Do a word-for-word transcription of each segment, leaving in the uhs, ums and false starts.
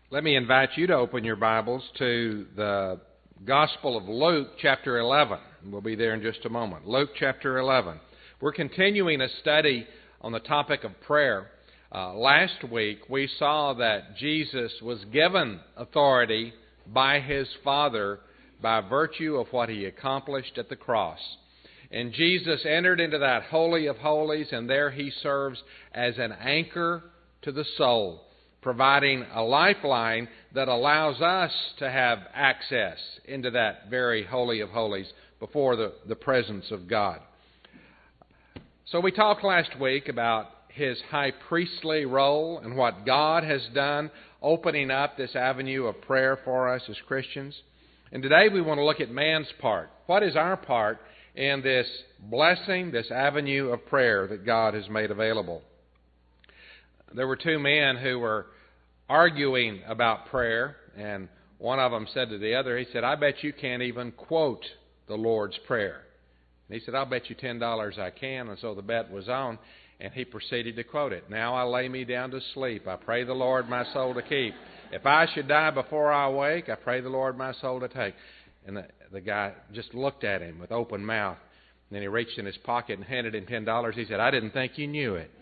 Let me invite you to open your Bibles to the Gospel of Luke, chapter eleven. We'll be there in just a moment. Luke, chapter eleven. We're continuing a study on the topic of prayer. Uh, last week, we saw that Jesus was given authority by His Father by virtue of what He accomplished at the cross. And Jesus entered into that Holy of Holies, and there He serves as an anchor to the soul, providing a lifeline that allows us to have access into that very Holy of Holies before the, the presence of God. So we talked last week about His high priestly role and what God has done, opening up this avenue of prayer for us as Christians. And today we want to look at man's part. What is our part in this blessing, this avenue of prayer that God has made available? There were two men who were arguing about prayer, and one of them said to the other, he said, "I bet you can't even quote the Lord's Prayer." And he said, "I'll bet you ten dollars I can." And so the bet was on, and he proceeded to quote it. "Now I lay me down to sleep. I pray the Lord my soul to keep. If I should die before I wake, I pray the Lord my soul to take." And the, the guy just looked at him with open mouth. And then he reached in his pocket and handed him ten dollars. He said, "I didn't think you knew it."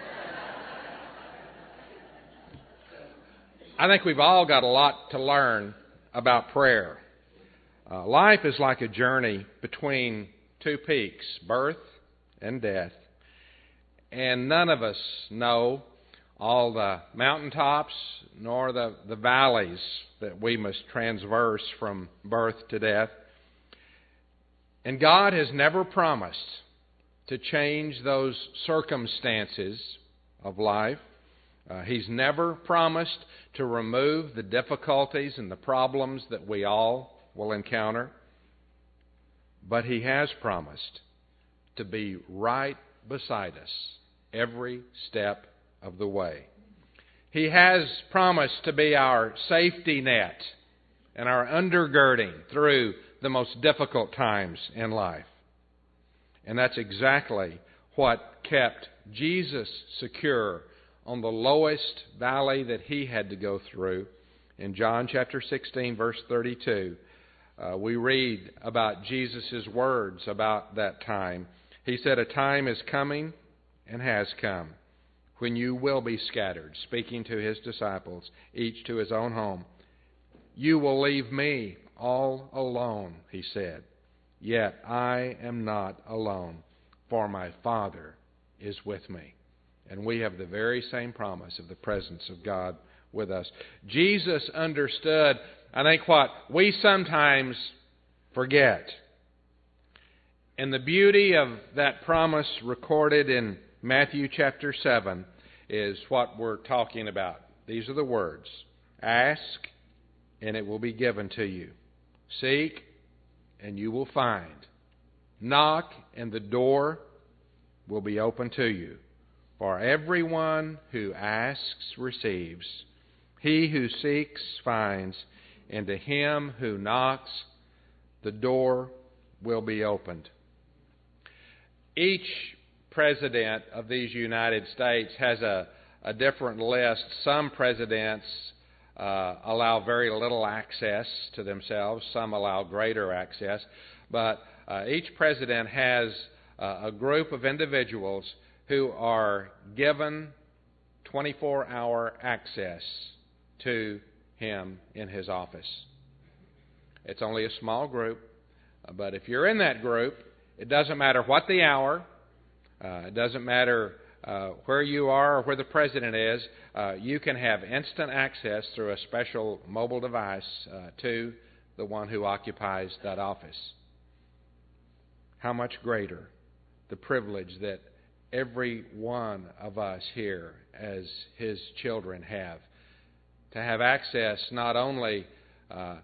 I think we've all got a lot to learn about prayer. Uh, life is like a journey between two peaks, birth and death. And none of us know all the mountaintops nor the, the valleys that we must traverse from birth to death. And God has never promised to change those circumstances of life. Uh, he's never promised to remove the difficulties and the problems that we all will encounter. But He has promised to be right beside us every step of the way. He has promised to be our safety net and our undergirding through the most difficult times in life. And that's exactly what kept Jesus secure on the lowest valley that He had to go through. In John chapter sixteen, verse thirty-two, uh, we read about Jesus' words about that time. He said, "A time is coming and has come when you will be scattered," speaking to His disciples, each to his own home. "You will leave me all alone," He said. "Yet I am not alone, for my Father is with me." And we have the very same promise of the presence of God with us. Jesus understood, I think, what we sometimes forget. And the beauty of that promise recorded in Matthew chapter seven is what we're talking about. These are the words: "Ask, and it will be given to you. Seek, and you will find. Knock, and the door will be open to you. For everyone who asks receives. He who seeks finds. And to him who knocks, the door will be opened." Each president of these United States has a, a different list. Some presidents uh, allow very little access to themselves. Some allow greater access. But uh, each president has uh, a group of individuals who are given twenty-four hour access to him in his office. It's only a small group, but if you're in that group, it doesn't matter what the hour, uh, it doesn't matter uh, where you are or where the president is, uh, you can have instant access through a special mobile device uh, to the one who occupies that office. How much greater the privilege that every one of us here as His children have, to have access not only uh,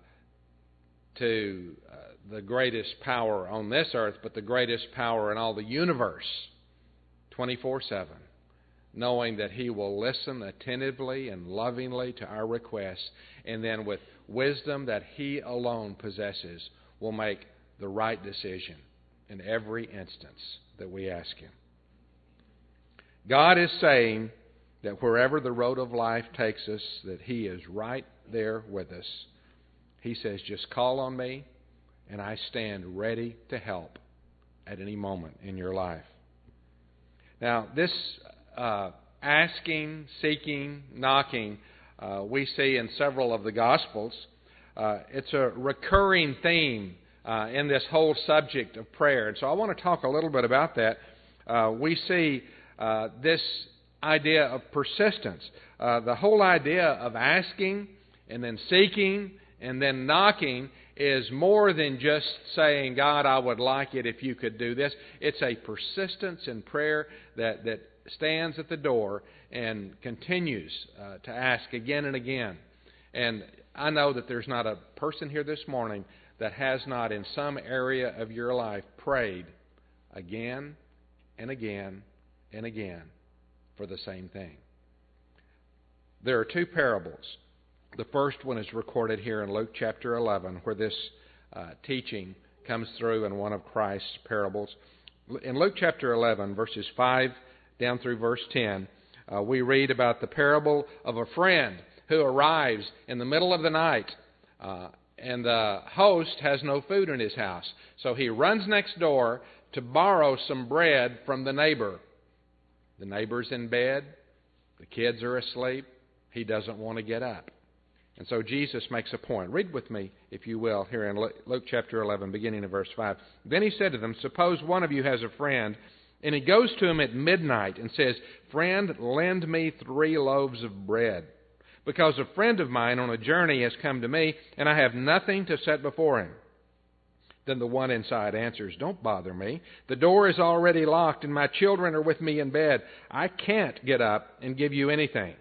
to uh, the greatest power on this earth, but the greatest power in all the universe, twenty-four seven, knowing that He will listen attentively and lovingly to our requests, and then with wisdom that He alone possesses, will make the right decision in every instance that we ask Him. God is saying that wherever the road of life takes us, that He is right there with us. He says, just call on me, and I stand ready to help at any moment in your life. Now, this uh, asking, seeking, knocking, uh, we see in several of the Gospels. Uh, it's a recurring theme uh, in this whole subject of prayer. And so I want to talk a little bit about that. Uh, we see uh, this idea of persistence. Uh, the whole idea of asking and then seeking and then knocking is more than just saying, God, I would like it if you could do this. It's a persistence in prayer that, that stands at the door and continues uh, to ask again and again. And I know that there's not a person here this morning that has not in some area of your life prayed again and again and again for the same thing. There are two parables. The first one is recorded here in Luke chapter eleven, where this uh, teaching comes through in one of Christ's parables. In Luke chapter eleven, verses five down through verse ten, uh, we read about the parable of a friend who arrives in the middle of the night, uh, and the host has no food in his house. So he runs next door to borrow some bread from the neighbor. The neighbor's in bed. The kids are asleep. He doesn't want to get up. And so Jesus makes a point. Read with me, if you will, here in Luke chapter eleven, beginning in verse five. Then he said to them, suppose one of you has a friend, and he goes to him at midnight and says, friend, lend me three loaves of bread, because a friend of mine on a journey has come to me, and I have nothing to set before him. Then the one inside answers, don't bother me. The door is already locked, and my children are with me in bed. I can't get up and give you anything.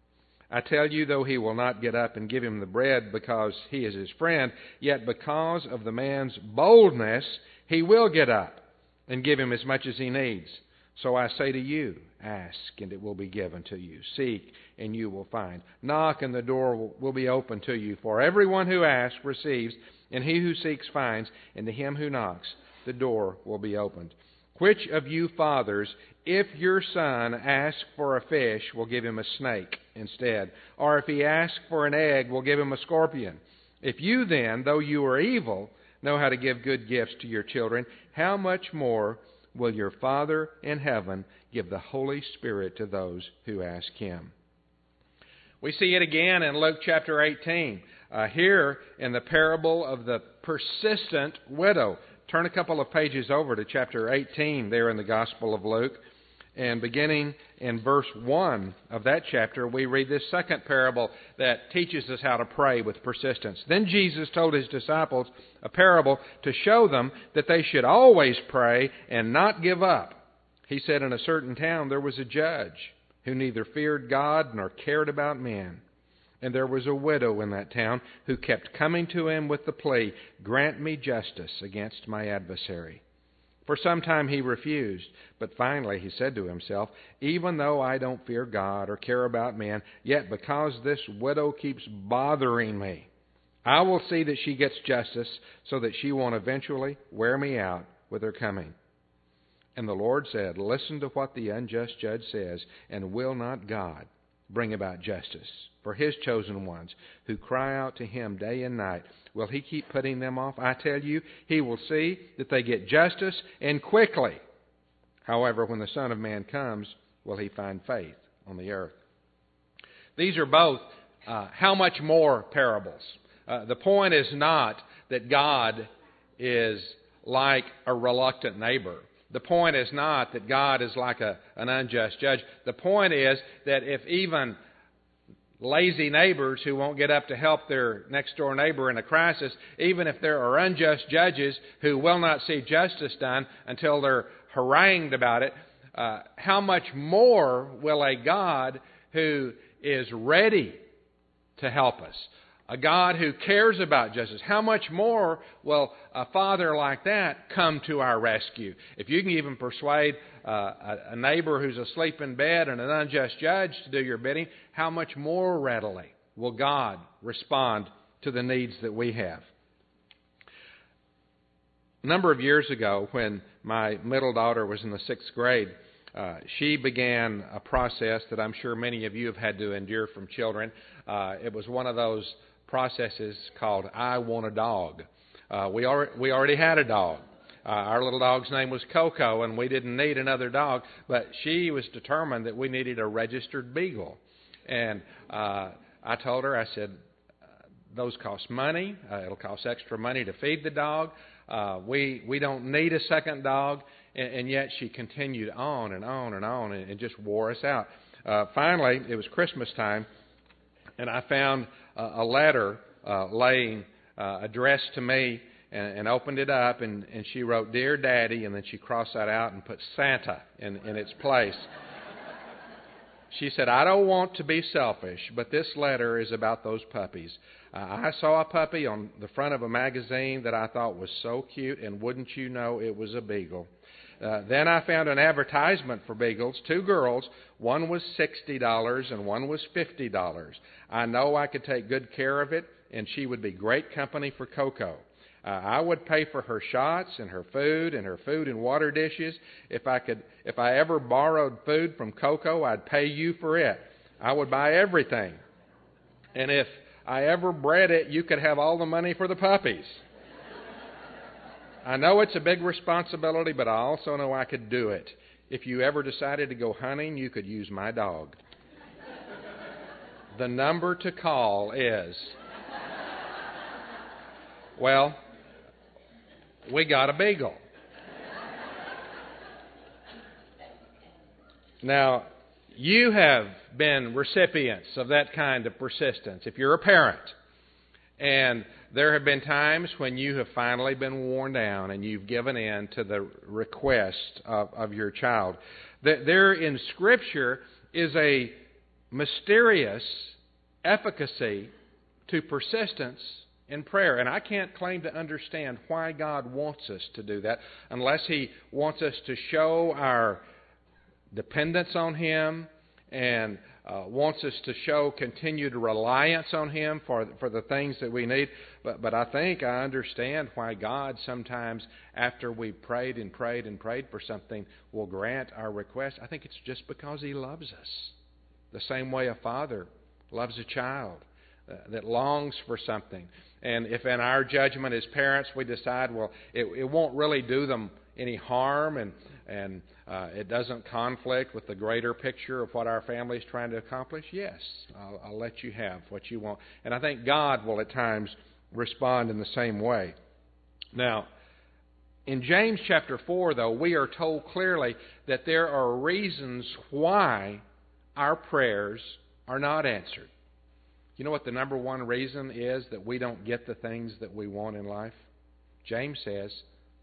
I tell you, though he will not get up and give him the bread because he is his friend, yet because of the man's boldness, he will get up and give him as much as he needs. So I say to you, ask, and it will be given to you. Seek, and you will find. Knock, and the door will, will be open to you. For everyone who asks receives, and he who seeks finds, and to him who knocks, the door will be opened. Which of you fathers, if your son asks for a fish, will give him a snake instead? Or if he asks for an egg, will give him a scorpion? If you then, though you are evil, know how to give good gifts to your children, how much more will your Father in heaven give the Holy Spirit to those who ask Him? We see it again in Luke chapter eighteen. Uh, here in the parable of the persistent widow. Turn a couple of pages over to chapter eighteen there in the Gospel of Luke. And beginning in verse one of that chapter, we read this second parable that teaches us how to pray with persistence. Then Jesus told His disciples a parable to show them that they should always pray and not give up. He said, in a certain town there was a judge who neither feared God nor cared about men. And there was a widow in that town who kept coming to him with the plea, grant me justice against my adversary. For some time he refused, but finally he said to himself, even though I don't fear God or care about men, yet because this widow keeps bothering me, I will see that she gets justice so that she won't eventually wear me out with her coming. And the Lord said, listen to what the unjust judge says, and will not God bring about justice for His chosen ones who cry out to Him day and night? Will He keep putting them off? I tell you, He will see that they get justice, and quickly. However, when the Son of Man comes, will He find faith on the earth? These are both uh, how much more parables. Uh, the point is not that God is like a reluctant neighbor. The point is not that God is like a, an unjust judge. The point is that if even lazy neighbors who won't get up to help their next-door neighbor in a crisis, even if there are unjust judges who will not see justice done until they're harangued about it, uh, how much more will a God who is ready to help us, a God who cares about justice, how much more will a Father like that come to our rescue? If you can even persuade uh, a, a neighbor who's asleep in bed and an unjust judge to do your bidding, how much more readily will God respond to the needs that we have? A number of years ago, when my middle daughter was in the sixth grade, uh, she began a process that I'm sure many of you have had to endure from children. Uh, it was one of those processes called I Want a Dog. Uh, we, al- we already had a dog. Uh, our little dog's name was Coco, and we didn't need another dog, but she was determined that we needed a registered beagle. And uh, I told her, I said, those cost money. Uh, it'll cost extra money to feed the dog. Uh, we we don't need a second dog. And, and yet she continued on and on and on and, and just wore us out. Uh, finally, it was Christmas time, and I found uh, a letter uh, laying uh, addressed to me, and, and opened it up, and, and she wrote, "Dear Daddy," and then she crossed that out and put Santa in, in its place. She said, "I don't want to be selfish, but this letter is about those puppies. Uh, I saw a puppy on the front of a magazine that I thought was so cute, and wouldn't you know it was a beagle. Uh, then I found an advertisement for beagles, two girls. One was sixty dollars and one was fifty dollars. I know I could take good care of it, and she would be great company for Coco. Uh, I would pay for her shots and her food and her food and water dishes. If I could, if I ever borrowed food from Coco, I'd pay you for it. I would buy everything. And if I ever bred it, you could have all the money for the puppies. I know it's a big responsibility, but I also know I could do it. If you ever decided to go hunting, you could use my dog. The number to call is..." Well, we got a beagle. Now, you have been recipients of that kind of persistence if you're a parent. And there have been times when you have finally been worn down and you've given in to the request of, of your child. There in Scripture is a mysterious efficacy to persistence in prayer. And I can't claim to understand why God wants us to do that unless He wants us to show our dependence on Him and uh, wants us to show continued reliance on Him for for the things that we need. But but I think I understand why God sometimes, after we've prayed and prayed and prayed for something, will grant our request. I think it's just because He loves us. The same way a father loves a child uh, that longs for something. And if in our judgment as parents we decide, well, it, it won't really do them any harm and and uh, it doesn't conflict with the greater picture of what our family is trying to accomplish, yes, I'll, I'll let you have what you want. And I think God will at times respond in the same way. Now, in James chapter four, though, we are told clearly that there are reasons why our prayers are not answered. You know what the number one reason is that we don't get the things that we want in life? James says,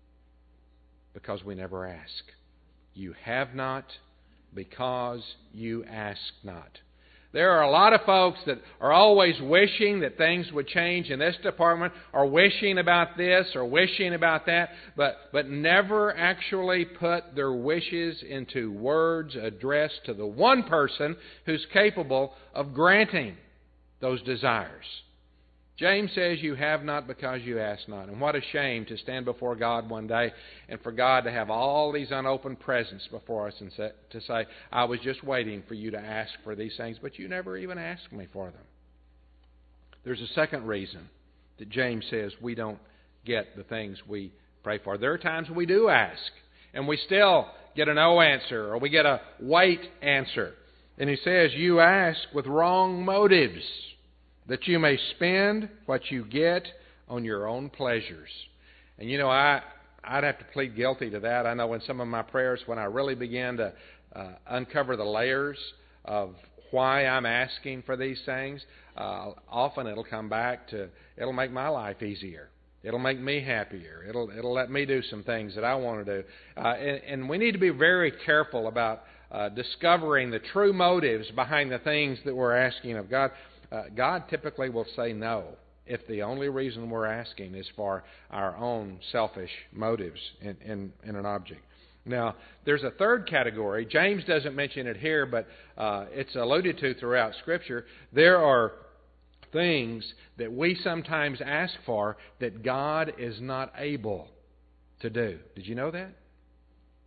because we never ask. You have not because you ask not. There are a lot of folks that are always wishing that things would change in this department, or wishing about this, or wishing about that, but, but never actually put their wishes into words addressed to the one person who's capable of granting those desires. James says you have not because you ask not. And what a shame to stand before God one day and for God to have all these unopened presents before us and say, to say, I was just waiting for you to ask for these things, but you never even asked me for them. There's a second reason that James says we don't get the things we pray for. There are times we do ask and we still get a no answer, or we get a wait answer. And he says you ask with wrong motives, that you may spend what you get on your own pleasures. And you know, I, I'd have to plead guilty to that. I know in some of my prayers, when I really begin to uh, uncover the layers of why I'm asking for these things, uh, often it'll come back to, it'll make my life easier. It'll make me happier. It'll it'll let me do some things that I want to do. Uh, and, and we need to be very careful about uh, discovering the true motives behind the things that we're asking of God. Uh, God typically will say no if the only reason we're asking is for our own selfish motives in, in, in an object. Now, there's a third category. James doesn't mention it here, but uh, it's alluded to throughout Scripture. There are things that we sometimes ask for that God is not able to do. Did you know that?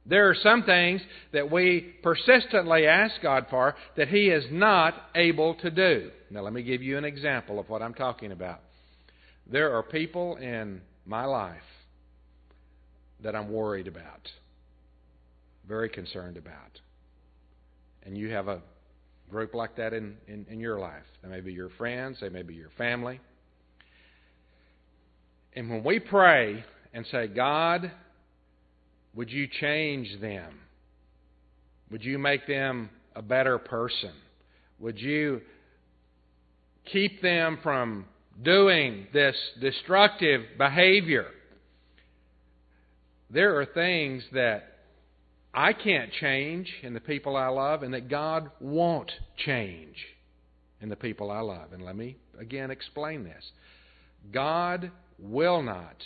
There are some things that we persistently ask God for that He is not able to do. Now, let me give you an example of what I'm talking about. There are people in my life that I'm worried about, very concerned about. And you have a group like that in, in, in your life. They may be your friends, they may be your family. And when we pray and say, God, would you change them? Would you make them a better person? Would you keep them from doing this destructive behavior? There are things that I can't change in the people I love and that God won't change in the people I love. And let me again explain this. God will not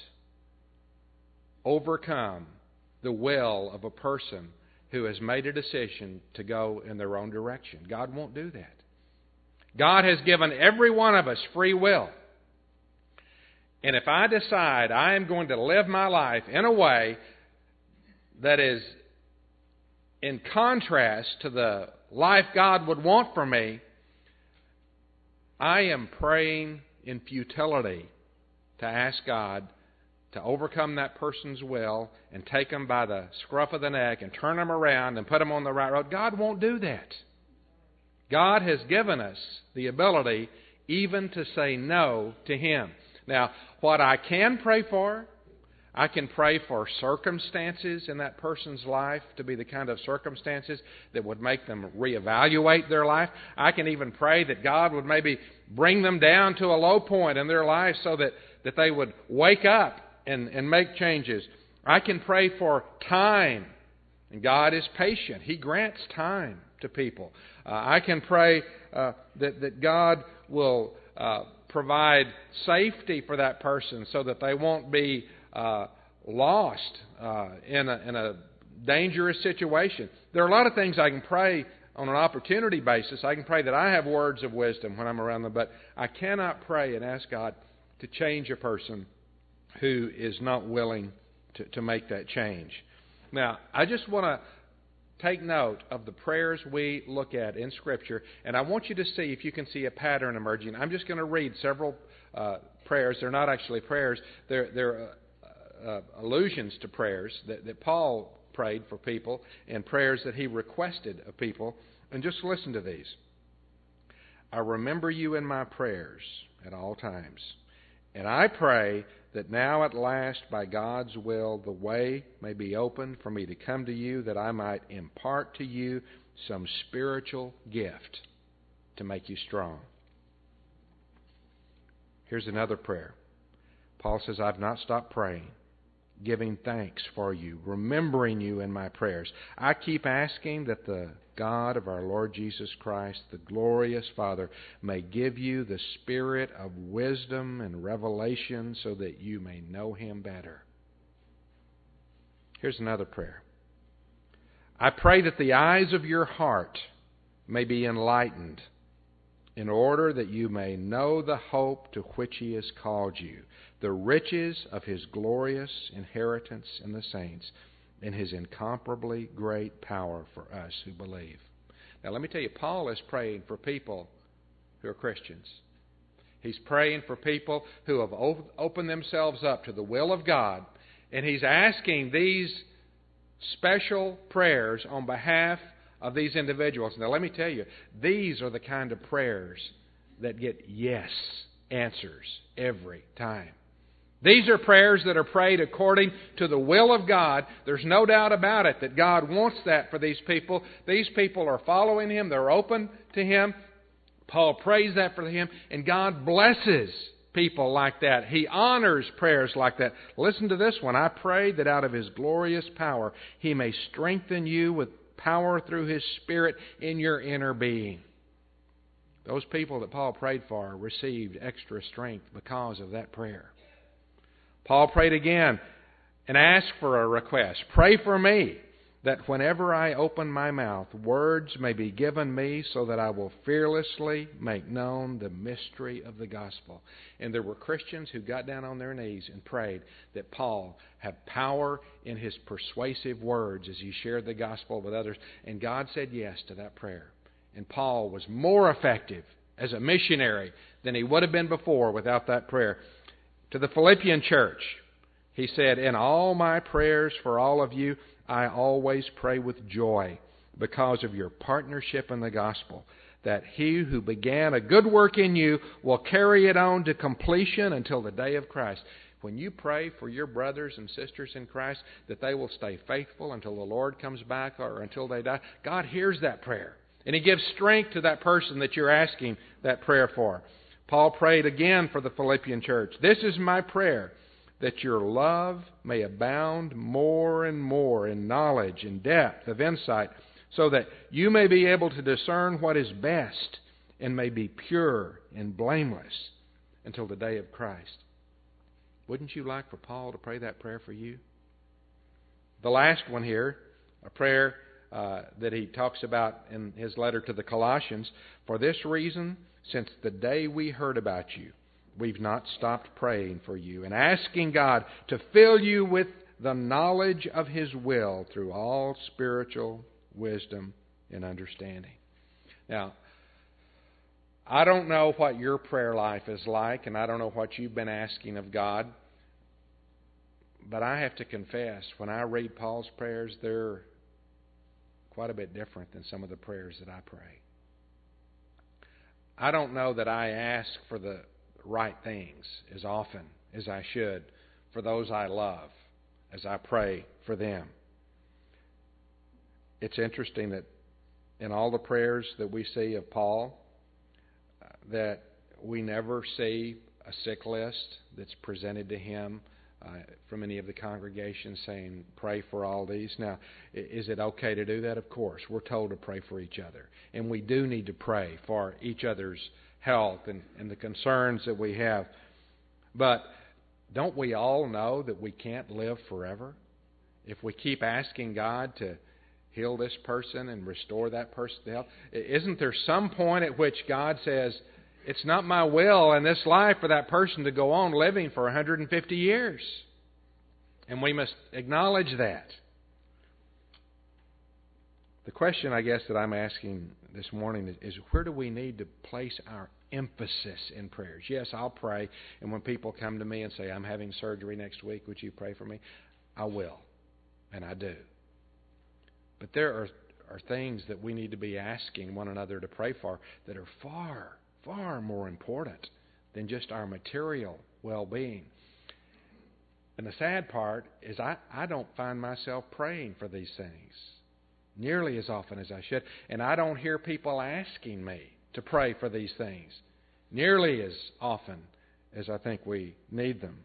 overcome the will of a person who has made a decision to go in their own direction. God won't do that. God has given every one of us free will. And if I decide I am going to live my life in a way that is in contrast to the life God would want for me, I am praying in futility to ask God to overcome that person's will and take them by the scruff of the neck and turn them around and put them on the right road. God won't do that. God has given us the ability even to say no to Him. Now, what I can pray for, I can pray for circumstances in that person's life to be the kind of circumstances that would make them reevaluate their life. I can even pray that God would maybe bring them down to a low point in their life so that, that they would wake up and, and make changes. I can pray for time, and God is patient. He grants time to people. Uh, I can pray uh, that, that God will uh, provide safety for that person so that they won't be uh, lost uh, in, a, in a dangerous situation. There are a lot of things I can pray on an opportunity basis. I can pray that I have words of wisdom when I'm around them, but I cannot pray and ask God to change a person who is not willing to, to make that change. Now, I just want to take note of the prayers we look at in Scripture, and I want you to see if you can see a pattern emerging. I'm just going to read several uh, prayers. They're not actually prayers. They're, they're uh, uh, allusions to prayers that, that Paul prayed for people and prayers that he requested of people. And just listen to these. I remember you in my prayers at all times, and I pray that now at last, by God's will, the way may be opened for me to come to you, that I might impart to you some spiritual gift to make you strong. Here's another prayer. Paul says, I've not stopped praying, giving thanks for you, remembering you in my prayers. I keep asking that the God of our Lord Jesus Christ, the glorious Father, may give you the spirit of wisdom and revelation so that you may know Him better. Here's another prayer. I pray that the eyes of your heart may be enlightened, in order that you may know the hope to which He has called you, the riches of His glorious inheritance in the saints, and His incomparably great power for us who believe. Now let me tell you, Paul is praying for people who are Christians. He's praying for people who have opened themselves up to the will of God, and he's asking these special prayers on behalf of these individuals. Now let me tell you, these are the kind of prayers that get yes answers every time. These are prayers that are prayed according to the will of God. There's no doubt about it that God wants that for these people. These people are following Him. They're open to Him. Paul prays that for him, and God blesses people like that. He honors prayers like that. Listen to this one. I pray that out of His glorious power He may strengthen you with power through His Spirit in your inner being. Those people that Paul prayed for received extra strength because of that prayer. Paul prayed again and asked for a request. Pray for me that whenever I open my mouth, words may be given me so that I will fearlessly make known the mystery of the gospel. And there were Christians who got down on their knees and prayed that Paul have power in his persuasive words as he shared the gospel with others. And God said yes to that prayer. And Paul was more effective as a missionary than he would have been before without that prayer. To the Philippian church, he said, in all my prayers for all of you, I always pray with joy because of your partnership in the gospel, that he who began a good work in you will carry it on to completion until the day of Christ. When you pray for your brothers and sisters in Christ that they will stay faithful until the Lord comes back or until they die, God hears that prayer. And He gives strength to that person that you're asking that prayer for. Paul prayed again for the Philippian church. This is my prayer, that your love may abound more and more in knowledge and depth of insight, so that you may be able to discern what is best and may be pure and blameless until the day of Christ. Wouldn't you like for Paul to pray that prayer for you? The last one here, a prayer uh, that he talks about in his letter to the Colossians. For this reason, since the day we heard about you, we've not stopped praying for you and asking God to fill you with the knowledge of His will through all spiritual wisdom and understanding. Now, I don't know what your prayer life is like, and I don't know what you've been asking of God, but I have to confess, when I read Paul's prayers, they're quite a bit different than some of the prayers that I pray. I don't know that I ask for the right things as often as I should for those I love as I pray for them. It's interesting that in all the prayers that we see of Paul, uh, that we never see a sick list that's presented to him uh, from any of the congregations saying, pray for all these. Now, is it okay to do that? Of course. We're told to pray for each other. And we do need to pray for each other's health and, and the concerns that we have. But don't we all know that we can't live forever? If we keep asking God to heal this person and restore that person to health, isn't there some point at which God says, it's not my will in this life for that person to go on living for one hundred fifty years? And we must acknowledge that. The question, I guess, that I'm asking this morning is, is where do we need to place our emphasis in prayers? Yes, I'll pray, and when people come to me and say, I'm having surgery next week, would you pray for me? I will, and I do. But there are, are things that we need to be asking one another to pray for that are far, far more important than just our material well-being. And the sad part is I, I don't find myself praying for these things nearly as often as I should. And I don't hear people asking me to pray for these things nearly as often as I think we need them.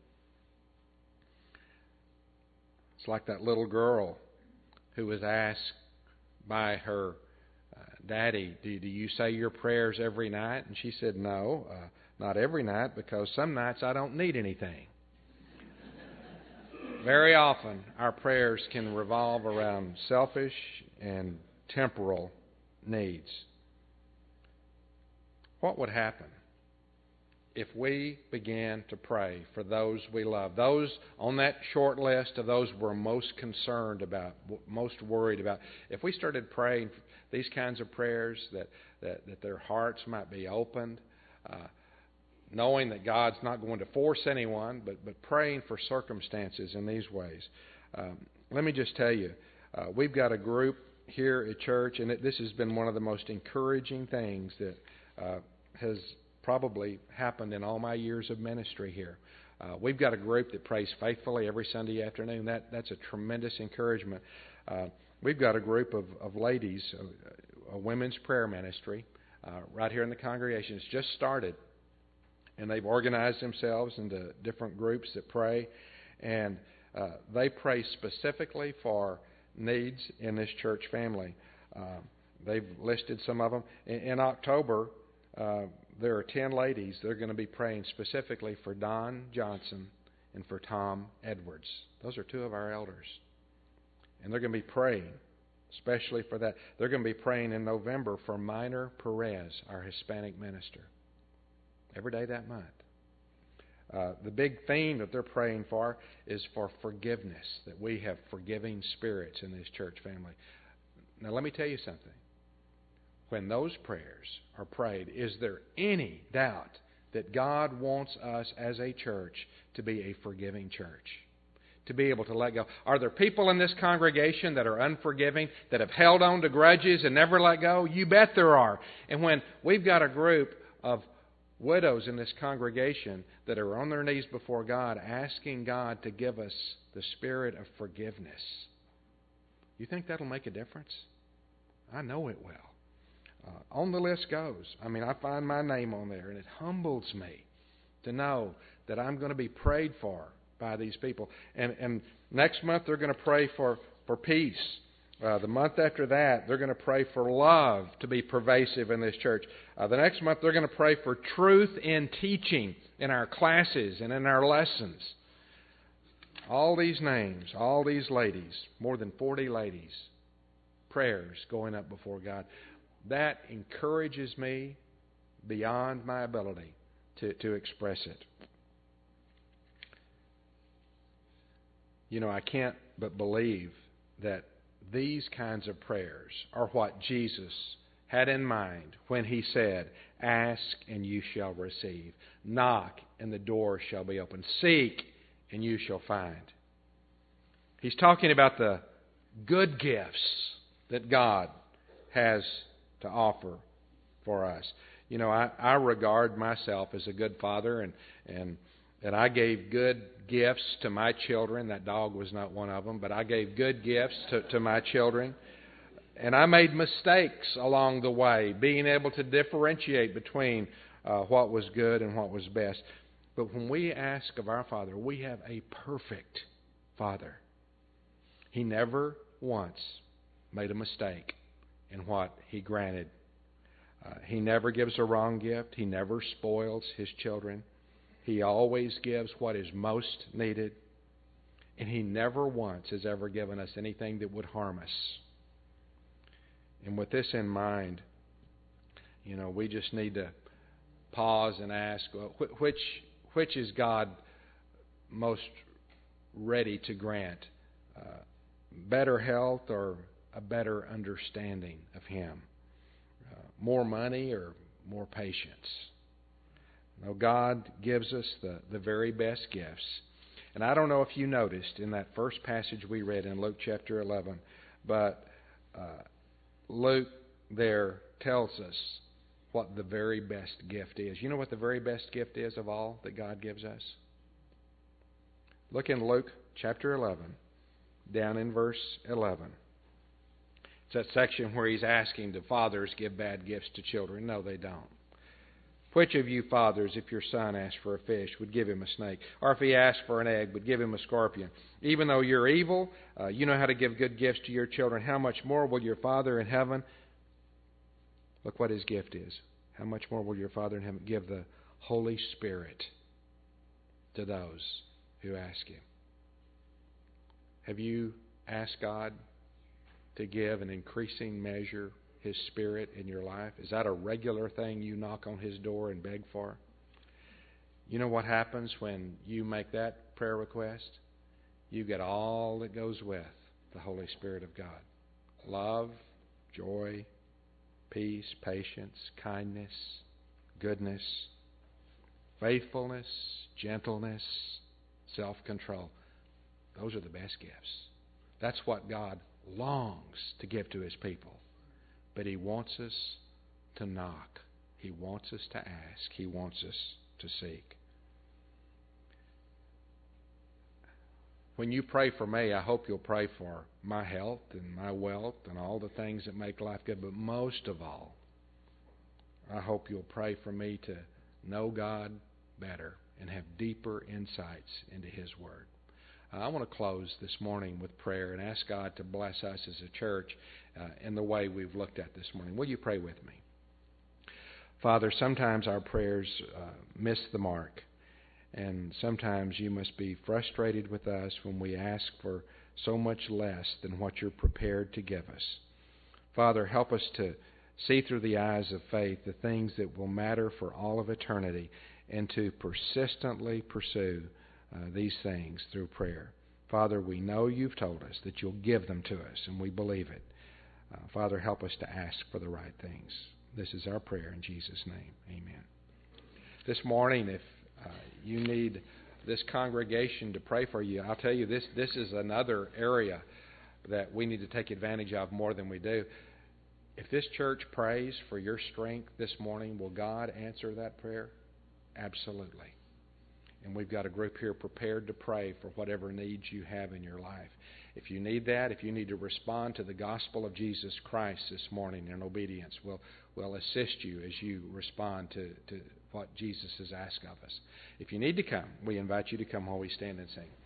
It's like that little girl who was asked by her uh, daddy, do, do you say your prayers every night? And she said, no, uh, not every night, because some nights I don't need anything. Very often our prayers can revolve around selfish and temporal needs. What would happen if we began to pray for those we love, those on that short list of those we're most concerned about, most worried about? If we started praying these kinds of prayers, that, that, that their hearts might be opened, uh, knowing that God's not going to force anyone, but, but praying for circumstances in these ways. Um, let me just tell you, uh, we've got a group here at church, and it, this has been one of the most encouraging things that uh, has probably happened in all my years of ministry here. Uh, we've got a group that prays faithfully every Sunday afternoon. That That's a tremendous encouragement. Uh, we've got a group of, of ladies, a, a women's prayer ministry, uh, right here in the congregation. It's just started. And they've organized themselves into different groups that pray. And uh, they pray specifically for needs in this church family. Uh, they've listed some of them. In, in October, uh, there are ten ladies that are going to be praying specifically for Don Johnson and for Tom Edwards. Those are two of our elders. And they're going to be praying, especially for that. They're going to be praying in November for Minor Perez, our Hispanic minister, every day that month. Uh, the big theme that they're praying for is for forgiveness, that we have forgiving spirits in this church family. Now, let me tell you something. When those prayers are prayed, is there any doubt that God wants us as a church to be a forgiving church? To be able to let go. Are there people in this congregation that are unforgiving, that have held on to grudges and never let go? You bet there are. And when we've got a group of widows in this congregation that are on their knees before God, asking God to give us the spirit of forgiveness, you think that'll make a difference? I know it will. Uh, on the list goes. I mean, I find my name on there, and it humbles me to know that I'm going to be prayed for by these people. And, and next month they're going to pray for, for peace. Uh, the month after that, they're going to pray for love to be pervasive in this church. Uh, the next month, they're going to pray for truth in teaching in our classes and in our lessons. All these names, all these ladies, more than forty ladies, prayers going up before God. That encourages me beyond my ability to, to express it. You know, I can't but believe that these kinds of prayers are what Jesus had in mind when He said, "Ask and you shall receive. Knock and the door shall be opened. Seek and you shall find." He's talking about the good gifts that God has to offer for us. You know, I, I regard myself as a good father, and, and and I gave good gifts to my children. That dog was not one of them, but I gave good gifts to, to my children. And I made mistakes along the way, being able to differentiate between uh, what was good and what was best. But when we ask of our Father, we have a perfect Father. He never once made a mistake in what He granted. Uh, he never gives a wrong gift. He never spoils His children. He always gives what is most needed. And He never once has ever given us anything that would harm us. And with this in mind, you know, we just need to pause and ask, well, which, which is God most ready to grant? Uh, better health or a better understanding of Him? Uh, more money or more patience? No, God gives us the, the very best gifts. And I don't know if you noticed in that first passage we read in Luke chapter eleven, but uh, Luke there tells us what the very best gift is. You know what the very best gift is of all that God gives us? Look in Luke chapter eleven, down in verse eleven. It's that section where He's asking, do fathers give bad gifts to children? No, they don't. Which of you fathers, if your son asked for a fish, would give him a snake? Or if he asked for an egg, would give him a scorpion? Even though you're evil, uh, you know how to give good gifts to your children. How much more will your Father in heaven, look what His gift is. How much more will your Father in heaven give the Holy Spirit to those who ask Him? Have you asked God to give an increasing measure His Spirit in your life? Is that a regular thing you knock on His door and beg for? You know what happens when you make that prayer request? You get all that goes with the Holy Spirit of God. Love, joy, peace, patience, kindness, goodness, faithfulness, gentleness, self-control. Those are the best gifts. That's what God longs to give to His people. But He wants us to knock. He wants us to ask. He wants us to seek. When you pray for me, I hope you'll pray for my health and my wealth and all the things that make life good. But most of all, I hope you'll pray for me to know God better and have deeper insights into His Word. I want to close this morning with prayer and ask God to bless us as a church uh, in the way we've looked at this morning. Will you pray with me? Father, sometimes our prayers uh, miss the mark, and sometimes You must be frustrated with us when we ask for so much less than what you're prepared to give us. Father, help us to see through the eyes of faith the things that will matter for all of eternity and to persistently pursue uh, these things through prayer. Father, we know you've told us that you'll give them to us, and we believe it. Uh, Father, help us to ask for the right things. This is our prayer in Jesus' name. Amen. This morning, if uh, you need this congregation to pray for you, I'll tell you this, this is another area that we need to take advantage of more than we do. If this church prays for your strength this morning, will God answer that prayer? Absolutely. And we've got a group here prepared to pray for whatever needs you have in your life. If you need that, if you need to respond to the gospel of Jesus Christ this morning in obedience, we'll, we'll assist you as you respond to, to what Jesus has asked of us. If you need to come, we invite you to come while we stand and sing.